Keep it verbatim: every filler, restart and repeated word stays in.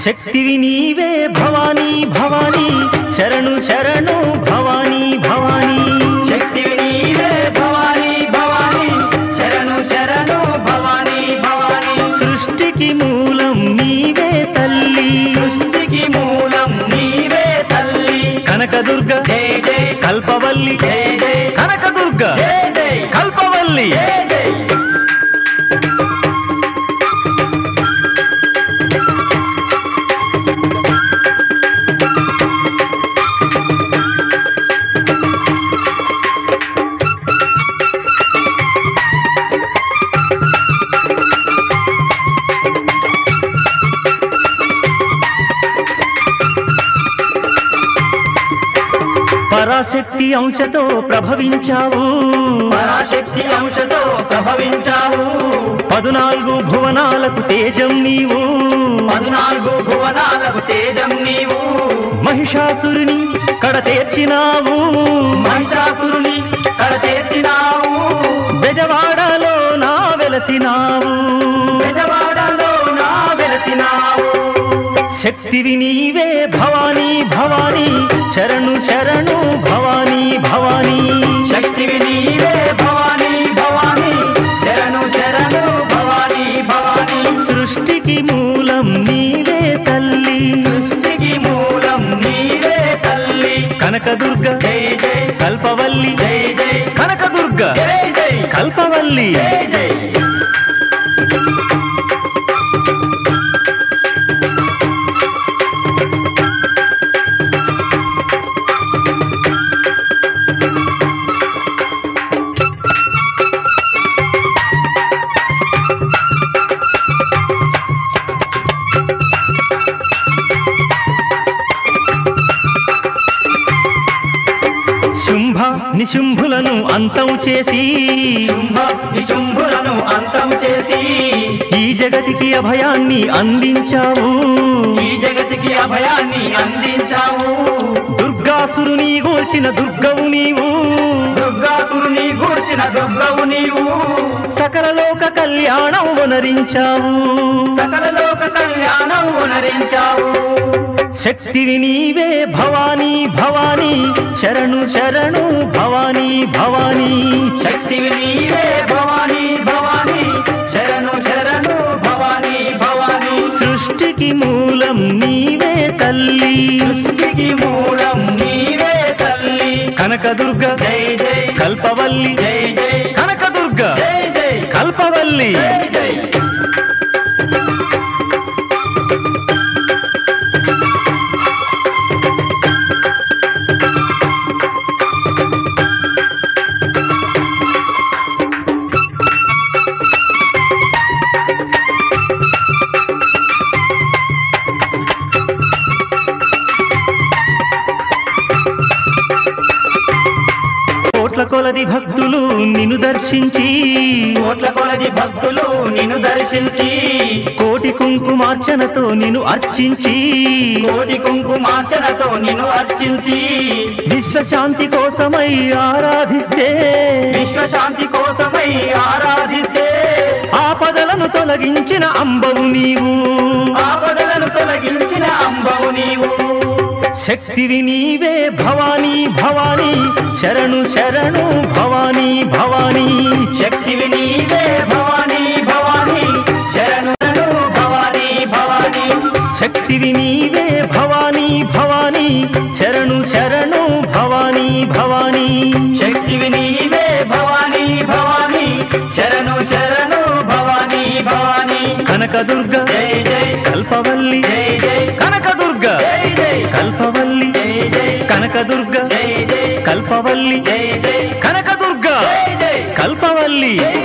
శక్తివి నీవే భవానీ భవానీ శరణు శరణు భవానీ భవానీ శక్తివి నీవే భవానీ భవానీ శరణు శరణు భవానీ భవానీ సృష్టికి మూలం నీవే తల్లి సృష్టికి మూలం నీవే తల్లి కనకదుర్గ జై జై కల్పవల్లి జై జై కనకదుర్గ జై జై కల్పవల్లి జై జై పరాశక్తి అంశతో ప్రభవించావు పరాశక్తి అంశతో ప్రభవించావు పదునాలుగు భువనాలకు తేజం నీవు పద్నాలుగు భువనాలకు తేజం నీవు మహిషాసురుని కడతేర్చినావు మహిషాసురుని కడతేర్చినావు బెజవాడలో నా వెలసినావు బెజవాడలో నా వెలసినావు శక్తివి నీవే భవానీ భవానీ శరణు శరణు భవానీ భవానీ శక్తివి నీవే భవానీ భవానీ శరణు శరణు భవానీ భవానీ సృష్టికి మూలం నీవే తల్లి సృష్టికి మూలం నీవే తల్లి కనకదుర్గ జై జై కల్పవల్లి జై జై కనకదుర్గ జై జై కల్పవల్లి జై జై శుంభ నిశుంభులను అంతం చేసి శుంభ నిశుంభులను అంతం చేసి ఈ జగతికి అభయాన్ని అందించావు ఈ జగతికి అభయాన్ని అందించావు దుర్గాసురుని గోల్చిన దుర్గవు నీవు దుర్గాసురుని గూర్చిన దుర్గవు నీవు సకల లోక కళ్యాణం వనరించావు సకల లోక కళ్యాణం ఉనరించావు శక్తివి నీవే భవానీ భవానీ శరణు శరణు భవానీ భవానీ శక్తివి నీవే భవానీ భవానీ శరణు శరణు భవానీ భవానీ సృష్టికి మూలం నీవే తల్లి సృష్టికి మూలం నీవే తల్లి కనకదుర్గ జై జై కల్పవల్లి జై జై కనకదుర్గ జై జై కల్పవల్లి జై జై కోట్ల కొలది భక్తులు నిన్ను దర్శించి కోట్ల కొలది భక్తులు నిన్ను దర్శించి కోటి కుంకుమార్చనతో నిన్ను అర్చించి కోటి కుంకుమార్చనతో నిన్ను అర్చించి విశ్వశాంతి కోసమై ఆరాధిస్తే విశ్వశాంతి కోసమై ఆరాధిస్తే ఆపదలను తొలగించిన అంబవు నీవు ఆపదలను తొలగించిన అంబవు నీవు శక్తివి నీవే భవానీ భవానీ శరణు శరణు భవానీ భవానీ శక్తివి నీవే భవానీ భవానీ శరణు శరణు భవానీ భవానీ శక్తివి నీవే భవానీ భవానీ శరణు శరణు భవానీ భవానీ శక్తివి నీవే భవానీ భవానీ శరణు శరణు భవానీ భవానీ కనకదుర్గ జై జై కల్పవల్లి జై జై కనకదుర్గ జై జై కల్పవల్లి జై జై కనకదుర్గ జై జై కల్పవల్లి జై జై కనకదుర్గ జై జై కల్పవల్లి జై